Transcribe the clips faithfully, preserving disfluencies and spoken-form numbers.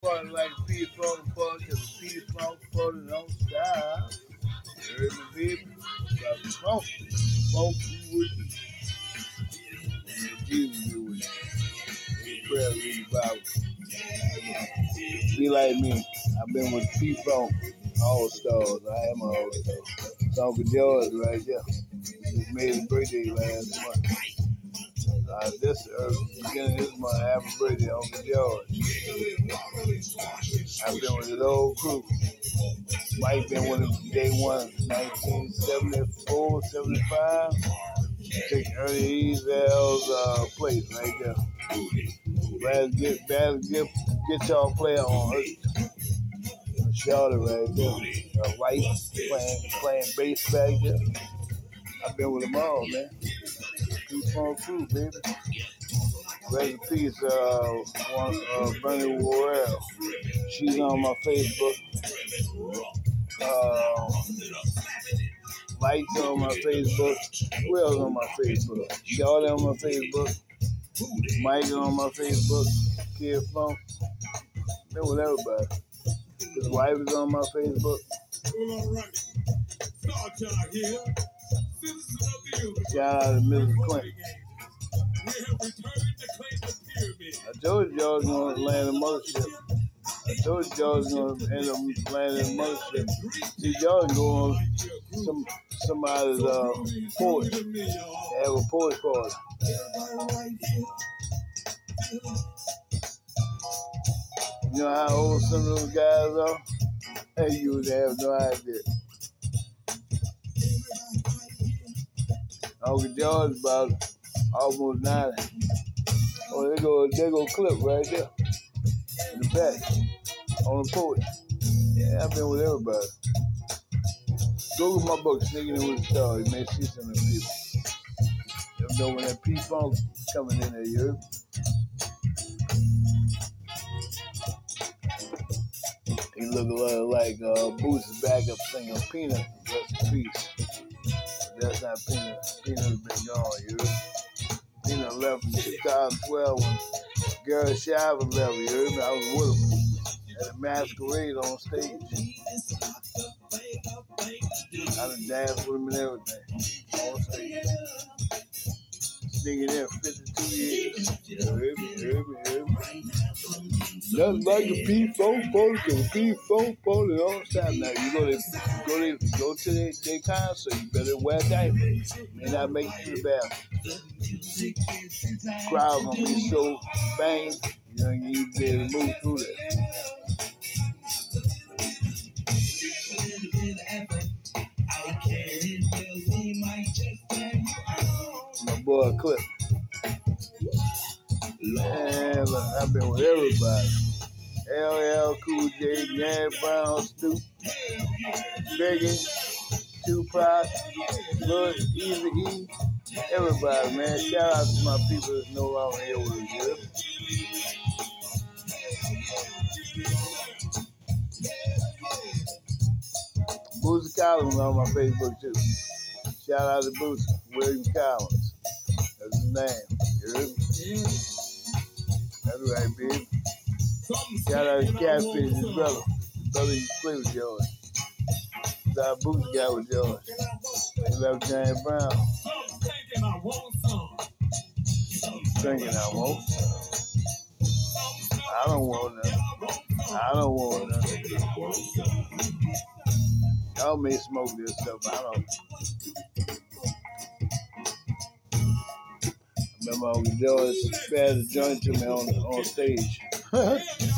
Party like a pea phone party, cause a pea phone party don't stop. You heard me, baby? Got the funk, funk you with me. And Jesus you with me. In prayer, read the Bible. Be like me. I've been with P Funk All Stars. I am an All Star. It's Uncle George right there. Just made his birthday last month. Uh, this uh, beginning of this month, happy birthday, Uncle George. I've been with his old crew. Mike been with him day one, nineteen seventy-four, seventy-five. Take early Ezel's uh, place right there. Bad get, bad get, get y'all player on Earth. Charlotte right there. Uh, White playing, playing bass back there. I've been with them all, man. Keep on crew, baby. Rest in peace, uh, one, uh, Bernie Worrell. She's on my Facebook. Uh, Mike's on my Facebook. Who else on my Facebook? Charlotte on my Facebook. Mike on my Facebook. Kid Funk. Been with everybody. His wife is on my Facebook. Shout out to Missus Clinton. I told you George was going to land a mothership. I told you George was going to end up landing a mothership. See, George go on some somebody's uh, porch. They have a porch party. You know how old some of those guys are? Hey, you would have no idea. Uncle George about almost ninety. Oh, they go, they go clip right there in the back on the porch. Yeah, I've been with everybody. Go with my book, Sneaking In With the Stars. You may see some of them people. You know when that P-Funk coming in there, you heard? He look a lot like uh, Boots's backup singer, Peanut. Rest in peace. But that's not Peanut. Peanut's been gone, you heard? Peanut left in two thousand twelve when Gary Shiver left, you heard me? I was with him at a masquerade on stage. I done danced with him and everything on stage. Sneaking in fifty-two years. You heard me? You heard me? You heard me? Nothing like a P-Funk party, cause a P-Funk party don't stop. Now you go to go to go to their, their concert, you better wear diapers. May not make you the bathroom. Crowd gonna be so bang, you know you need to be able to move through that. My boy Clip. Man, look, I've been with everybody. L L Cool J, Gary Brown, Snoop, Biggie, Tupac, Lil Easy E, everybody, man. Shout out to my people that's no longer here with us, you. Bootsy Collins on my Facebook too. Shout out to Bootsy, William Collins. That's his name. You heard me? That's right, baby. Shout out to Catfish, his brother. His brother used to play with George. That's how Bootsy got with George. He left James Brown. Thinking I won't. I don't want nothing. I don't want nothing. Y'all may smoke this stuff. I don't. I remember Uncle George spared a joint to me on, on stage. uh,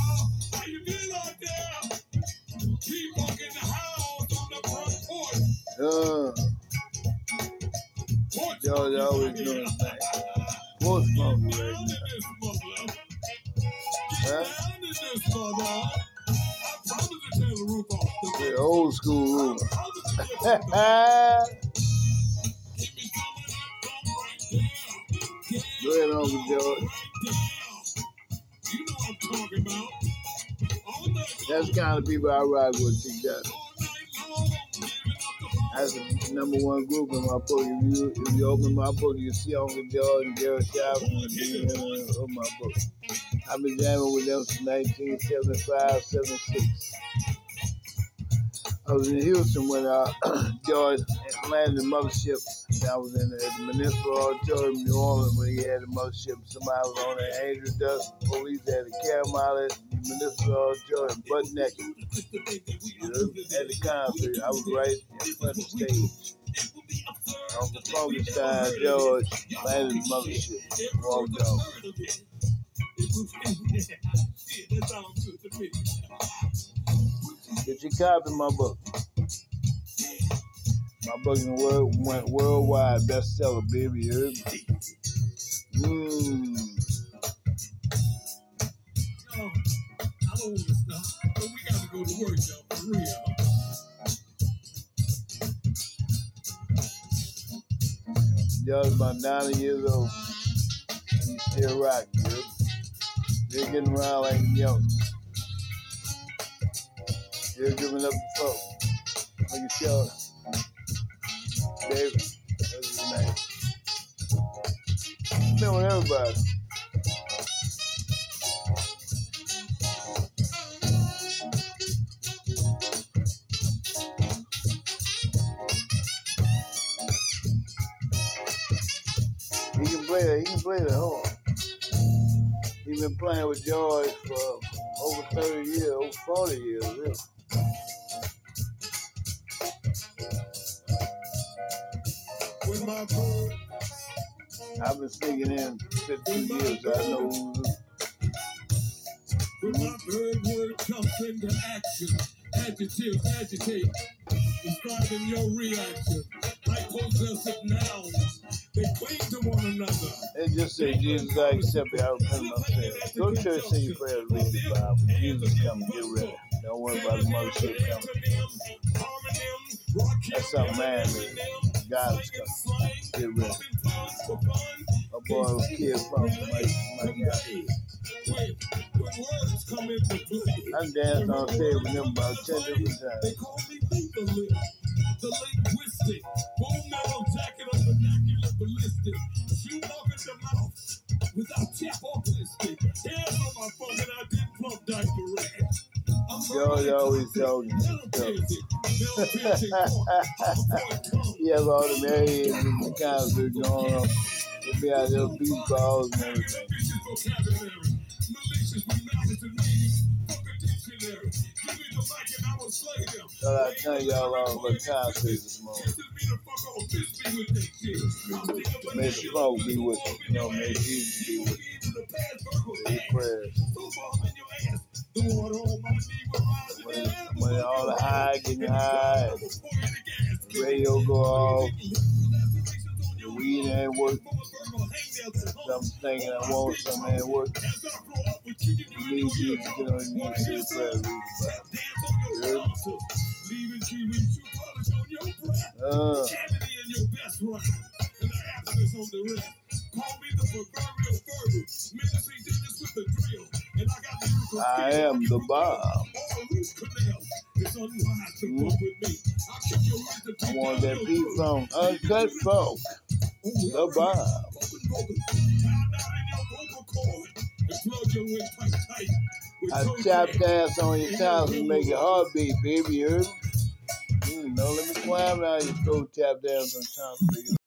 George always doing his thing. Porch smoking right now. Huh? The old school room. Go ahead, Uncle George. That's the kind of people I ride with, T. Dot. That's the number one group in my book. If you if you open my book, you see Uncle George and Gary Shiver and the D N of my book. I've been jamming with them since nineteen seventy-five, seventy-six. I was in Houston when uh, George landed the mothership. I was in the, at the Municipal Auditorium in New Orleans when he had the mothership. Somebody was on there, Angel Dust, police had a camera at the Municipal Auditorium, butt naked. You know, at the concert, I was right in front of the stage. Uncle Frankenstein George landed the mothership, walked off. Did you copy my book? My book in the world went worldwide bestseller, baby. You heard me? Mmm. No, I don't want to stop, but we got to go to work, y'all, for real. George about ninety years old. And he's still rocking, you heard me? They're getting around like young. They're giving up the phone. Like a show. David, that's his name. He's been with everybody. He can play it. He can play the horn. He's been playing with George for over thirty years, over forty years, really. With my bird, I've been singing in fifteen years, so I know who's. when my bird word comes into action, adjective, agitate, describing your reaction, like possessive nouns, they cling to one another. They just say Jesus, I accept it. I repent of my sins. Go to church, say your prayers, read the Bible. Jesus coming, get ready. Don't worry about the mothership coming. That's something man-made. God is coming. Get ready. A boy was kid from Mike, Mike Allen. I danced on stage with them about ten different times. They call me lethal, the linguistic, full metal jacket of vernacular ballistic, shoot off at the mouth without tap or ballistic. Hands on my phone and I did plump diaper red. George always told me stuff. He has all the married and the concert going on. He'll be out there beat balls and everything. So I tell y'all all about concerts this morning. May the folk be with you. You know, may Jesus be with you. Say your prayers. When, when all the high getting high, the radio go off, the weed ain't working. I'm thinking I want something ain't working. You need Jesus to get on your knees and say your prayers. Uh. I am the bomb. Mm. I want that beat from Uncut Folk. The bomb. I chop dance on your towels and make your heart beat, baby. You heard me? Mm, don't let me climb down your throat, tap dance on your towels.